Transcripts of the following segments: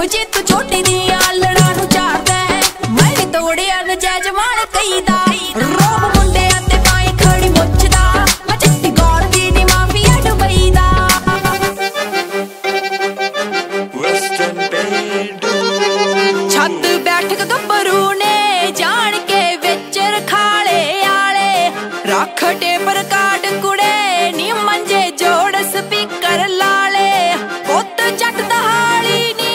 ਜੇ ਤੂੰ ਛੋਟੀ ਦੀ ਆਲੜਾ ਨੂੰ ਚਾਰਦਾ ਮੈਂ ਵੀ ਤੋੜਿਆ ਨਜਾਇਜ਼ ਮਾਣ ਕਈਦਾ ਰੋਬ ਮੁੰਡਿਆਂ ਤੇ ਪਾਈ ਖੜੀ ਮੁੱਚਦਾ ਮੈਂ ਚੱਟੀ ਗੌਰ ਦੀ ਨੀ ਮਾਫੀਆ ਡੁਬਈ ਦਾ ਛੱਤ ਬੈਠਕ ਗੱਭਰੂ ਨੇ ਜਾਣ ਕੇ ਵਿੱਚ ਰਖਾਲੇ ਆਲੇ ਰੱਖ ਟੇਪਰ ਕਾਟ ਕੁੜੇ ਨੀ ਮੰਜੇ ਜੋੜ ਸਪੀਕਰ ਲਾਲੇ ਪੁੱਤ ਜੱਟ ਦਹਾਲੀ ਨੀ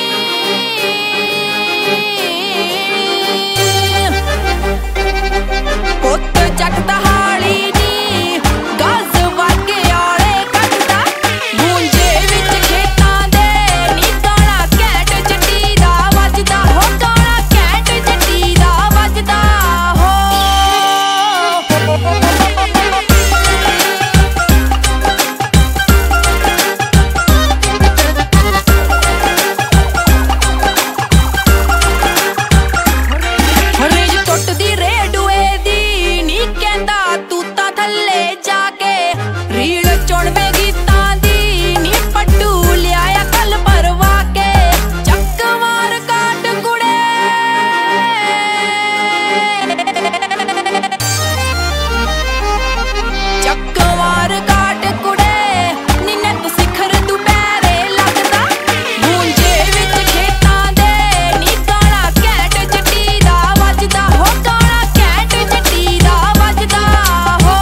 ਪੁੱਤ ਜੱਟ ਦਹਾਲੀ ਨੀ ਗਾਜ਼ ਵਾਕੇ ਆਲੇ ਕੱਟਦਾ ਗੂੰਜੇ ਵਿੱਚ ਖੇਤਾਂ ਦੇ ਨੀ ਗਾਣਾ ਘੈਂਟ ਜੱਟੀ ਦਾ ਵੱਜਦਾ ਹੋ ਗਾਣਾ ਘੈਂਟ ਜੱਟੀ ਦਾ ਵੱਜਦਾ ਹੋ ਰੇਜ ਟੁੱਟਦੀ ਰੇਡੂਏ ਦੀ ਨੀ ਕਹਿੰਦਾ ਤੂੰ ਤਾਂ ਥੱਲੇ ਜਾ ਕੇ ਰੀਲ ਚੁਣਵੇਂ ਗੀਤਾਂ ਦੀ ਨੀ ਪੱਟੂ ਲਿਆਇਆ ਕੱਲ ਭਰਵਾ ਕੇ ਚੱਕ ਮਾਰ ਕਾਟ ਕੁੜੇ ਚੱਕ ਮਾਰ ਕਾਟ ਕੁੜੇ ਨੀ ਨੱਕ ਸਿਖਰ ਦੁਪਹਿਰੇ ਲੱਗਦਾ ਗੂੰਜੇ ਵਿੱਚ ਖੇਤਾਂ ਦੇ ਨੀ ਗਾਣਾ ਘੈਂਟ ਜੱਟੀ ਦਾ ਵੱਜਦਾ ਹੋ ਗਾਣਾ ਘੈਂਟ ਜੱਟੀ ਦਾ ਵੱਜਦਾ ਹੋ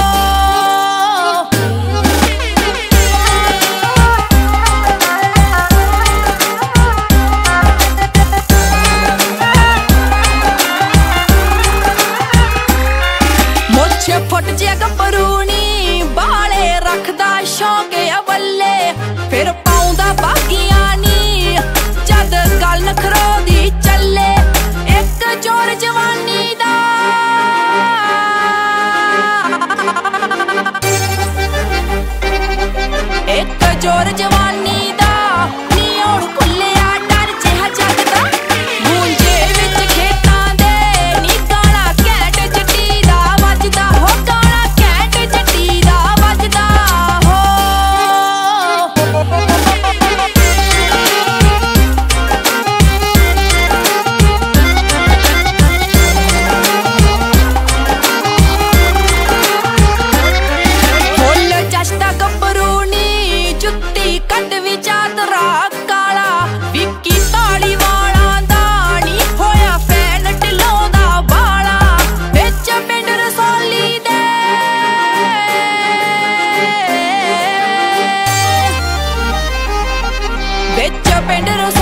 ਮੁੱਛ ਫੁੱਟ ਜੇ ਗੱਭਰੂ ਨੀ ਬਾਲੇ ਰੱਖਦਾ ਸ਼ੌਂਕ ਅਵੱਲੇ ਫਿਰ ਪਾਉਂਦਾ ਬਾਗੀਆਂ ਨੀ ਜਦ ਗੱਲ ਨਖਰੋ ਦੀ ਚੱਲੇ ਇੱਕ ਚੋਰ ਜਵਾਨੀ ਦਾ ਇੱਕ ਚੋਰ ਜਵਾਨੀ ਦਾ ਨੀ ਹੁਣ ਖੁੱਲਿਆ ਡਰ ਜਿਹਾ ਜਗਦਾ ਗੂੰਜੇ ਵਿੱਚ ਖੇਤਾਂ ਦੇ ਨੀ ਗਾਣਾ ਘੈਂਟ ਜੱਟੀ ਦਾ ਵੱਜਦਾ ਹੋ ਗਾਣਾ ਘੈਂਟ ਜੱਟੀ ਦਾ ਵੱਜਦਾ ਹੋ ਫੁੱਲ ਜਸ਼ਤਾ ਗੱਭਰੂ ਨੀ ਜੁੱਤੀ ਕੱਢ ਵੀ ਚਾਦਰਾ ਕਾਲਾ ਵਿੱਕੀ ਤਾਲੀ ਵਾਲਾਂ ਦਾ ਨੀ ਹੋਇਆ ਫੈਨ ਢਿੱਲੋਂ ਦਾ ਵਾਲਾ ਵਿੱਚ ਪਿੰਡ ਰਸੌਲੀ ਦੇ ਵਿੱਚ ਪਿੰਡ